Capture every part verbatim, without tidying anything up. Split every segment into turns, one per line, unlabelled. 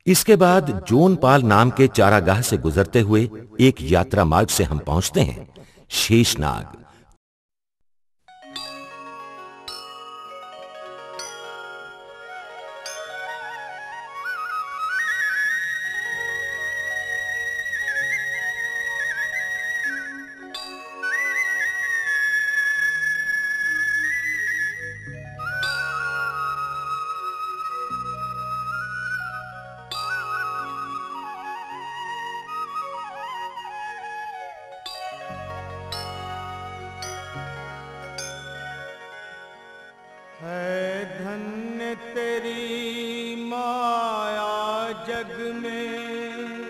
इसके बाद जोनपाल नाम के चारागाह से गुजरते हुए एक यात्रा मार्ग से हम पहुंचते हैं शेषनाग।
है धन्य तेरी माया जग में,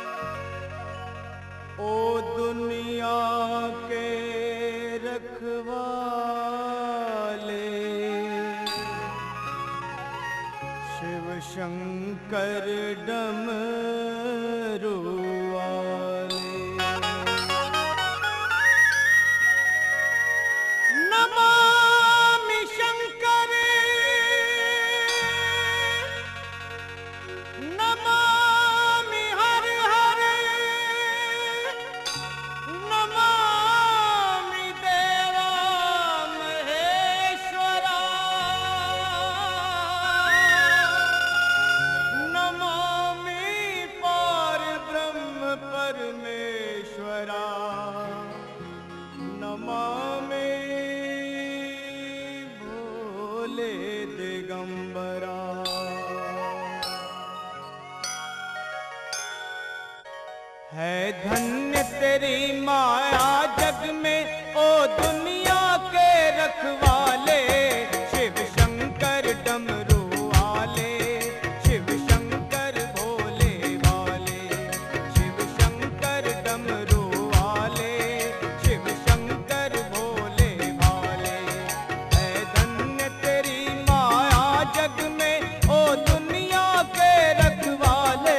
ओ दुनिया के रखवाले। शिव शंकर डमरू वाले। नमामि शंकर नमामि हर हर, नमामि देवा महेश्वरा, नमामि पार ब्रह्म परमेश्वरा, नमामि भोले दिगंबरा। है धन्य तेरी माया जग में, ओ दुनिया के रखवाले। शिव शंकर डमरू वाले, शिव शंकर भोले वाले, शिव शंकर डमरू वाले, शिव शंकर भोले वाले। है धन्य तेरी माया जग में, ओ दुनिया के रखवाले।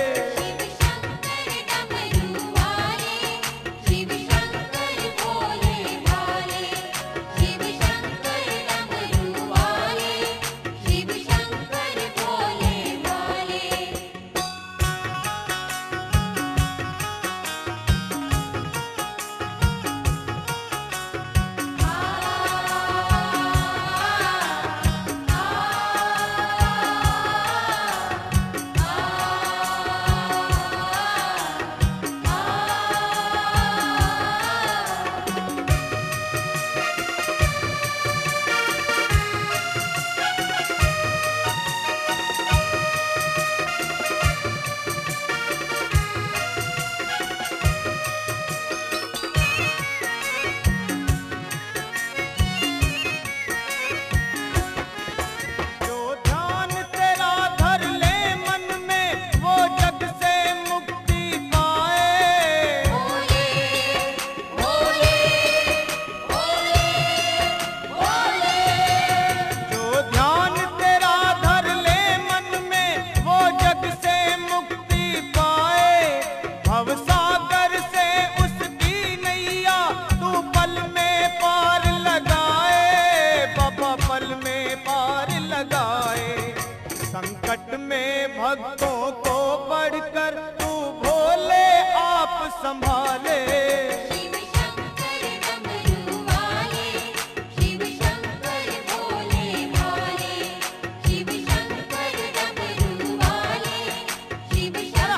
संकट में भक्तों को बढ़कर तू भोले आप संभाले। शिव शंकर डमरू वाले, शिव शंकर भोले वाले, शिव शंकर डमरू वाले, शिव शंकर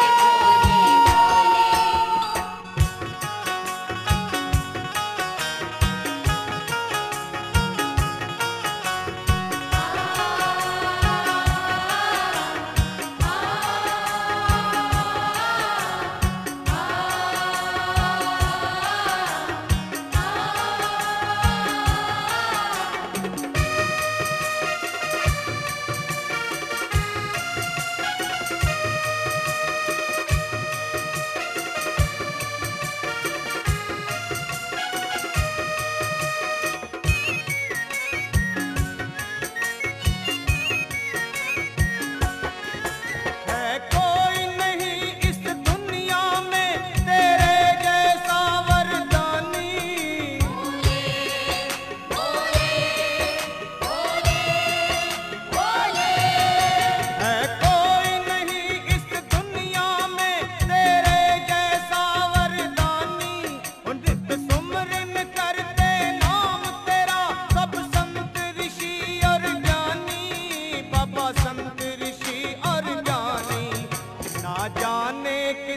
भोले वाले।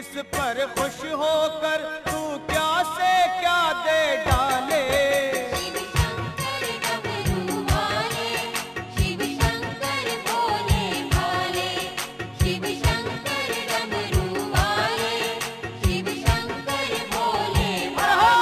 जिस पर खुश होकर तू क्या से क्या दे डाले।
शिव शंकर डमरू वाले, शिव शंकर भोले भाले, शिव शंकर डमरू वाले, शिव शंकर भोले भाले।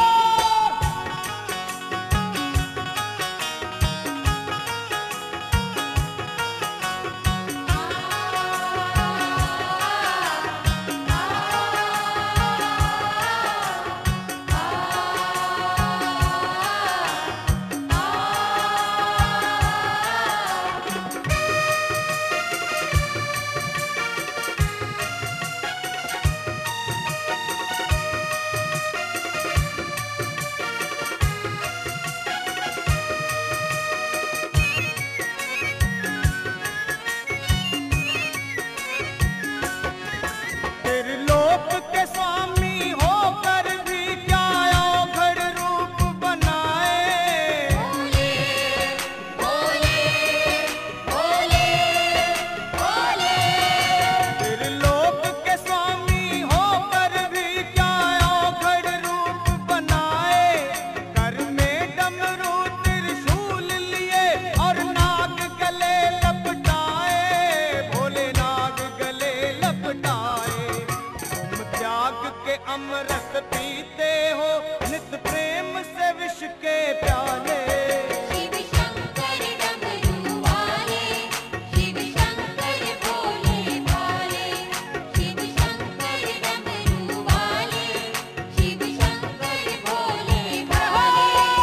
त्रिलोक के स्वामी होकर भी क्या अवघड़ रूप बनाए।
भोले भोले भोले भोले,
त्रिलोक के स्वामी होकर भी क्या अवघड़ रूप बनाए। कर में डमरू त्रिशूल लिए और नाग गले लपटाए। भोले नाग गले लपटाए। तुम त्याग के अमृत पीते हो नित प्रेम से विष के प्याले।
शिव शंकर डमरू वाले, शिव शंकर भोले भाले, शिव शंकर डमरू वाले, शिव शंकर भोले भाले।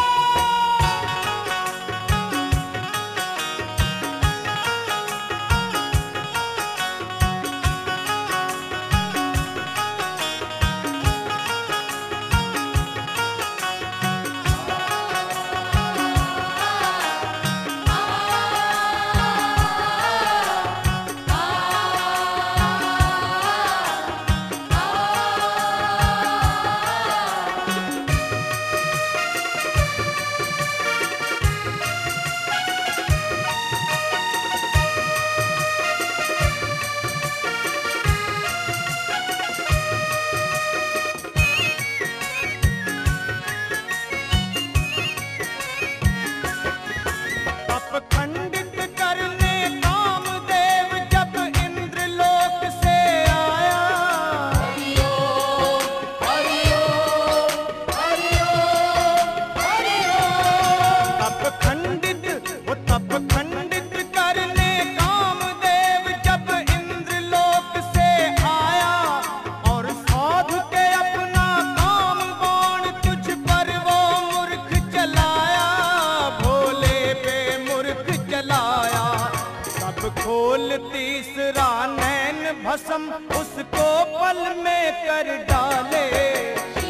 तप खंडित करने कामदेव जब इंद्रलोक से आया।
हरिओ हरिओ हरिओ हरिओ,
तप खंडित वो तप खंडित करने कामदेव जब इंद्रलोक से आया। और साधु के अपना काम बाण तुझ पर वो मूर्ख चलाया। भोले पे मूर्ख चलाया। तब खोल तीसरा नैन भस्म उसको पल में कर डाले।